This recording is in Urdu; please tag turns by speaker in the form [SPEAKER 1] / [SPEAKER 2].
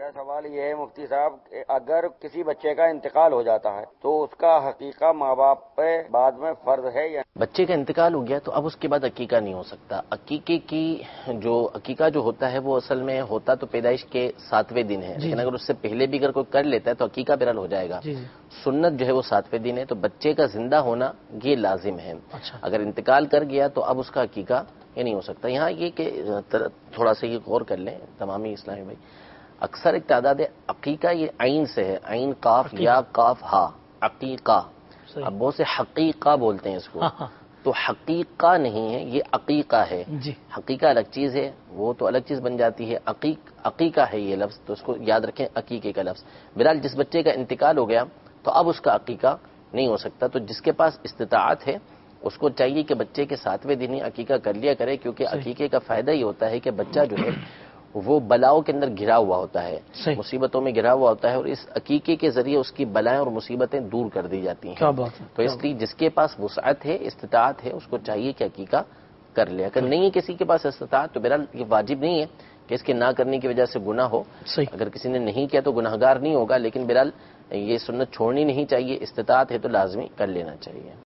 [SPEAKER 1] میرا سوال یہ ہے مفتی صاحب کہ اگر کسی بچے کا انتقال ہو جاتا ہے تو اس کا حقیقہ ماں باپ پہ بعد میں فرض ہے یا
[SPEAKER 2] بچے کا انتقال ہو گیا تو اب اس کے بعد عقیقہ نہیں ہو سکتا. عقیقہ جو ہوتا ہے وہ اصل میں ہوتا تو پیدائش کے 7ویں دن ہے, لیکن اگر اس سے پہلے بھی اگر کوئی کر لیتا ہے تو عقیقہ بہرحال ہو جائے گا. سنت جو ہے وہ 7ویں دن ہے, تو بچے کا زندہ ہونا یہ لازم ہے. اگر انتقال کر گیا تو اب اس کا عقیقہ یہ نہیں ہو سکتا. یہاں یہ کہ تھوڑا سا یہ غور کر لیں تمامی اسلامی بھائی, اکثر ایک تعداد عقیقہ یہ عین سے ہے, عین قاف یا قاف ہا, عقیقہ. اب بہت سے حقیقہ بولتے ہیں اس کو, تو حقیقہ نہیں ہے, یہ عقیقہ ہے. حقیقہ الگ چیز ہے, وہ تو الگ چیز بن جاتی ہے. عقیقہ ہے یہ لفظ, تو اس کو یاد رکھیں, عقیقے کا لفظ. بہرحال جس بچے کا انتقال ہو گیا تو اب اس کا عقیقہ نہیں ہو سکتا. تو جس کے پاس استطاعت ہے اس کو چاہیے کہ بچے کے 7ویں دن ہی عقیقہ کر لیا کرے, کیونکہ عقیقے کا فائدہ یہ ہوتا ہے کہ بچہ جو ہے وہ بلاؤں کے اندر گھرا ہوا ہوتا ہے, مصیبتوں میں گھرا ہوا ہوتا ہے, اور اس عقیقے کے ذریعے اس کی بلائیں اور مصیبتیں دور کر دی جاتی ہیں. تو اس لیے جس کے پاس وسعت ہے, استطاعت ہے, اس کو چاہیے کہ عقیقہ کر لے. اگر نہیں ہے کسی کے پاس استطاعت تو بہرحال یہ واجب نہیں ہے کہ اس کے نہ کرنے کی وجہ سے گناہ ہو. اگر کسی نے نہیں کیا تو گناہگار نہیں ہوگا, لیکن بہرحال یہ سنت چھوڑنی نہیں چاہیے. استطاعت ہے تو لازمی کر لینا چاہیے.